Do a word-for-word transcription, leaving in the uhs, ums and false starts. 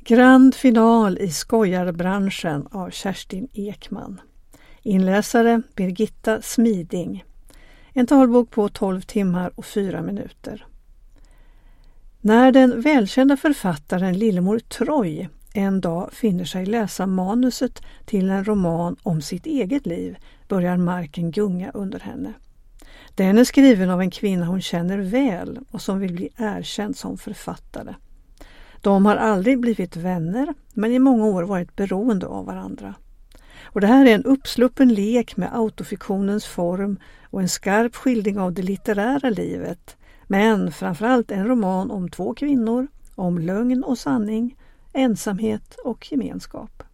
Grand final i skojarbranschen av Kerstin Ekman. Inläsare Birgitta Smiding. En talbok på tolv timmar och fyra minuter. När den välkända författaren Lillemor Troy en dag finner sig läsa manuset till en roman om sitt eget liv börjar marken gunga under henne. Den är skriven av en kvinna hon känner väl och som vill bli erkänd som författare. De har aldrig blivit vänner men i många år varit beroende av varandra. Och det här är en uppsluppen lek med autofiktionens form och en skarp skildring av det litterära livet. Men framförallt en roman om två kvinnor, om lögn och sanning, ensamhet och gemenskap.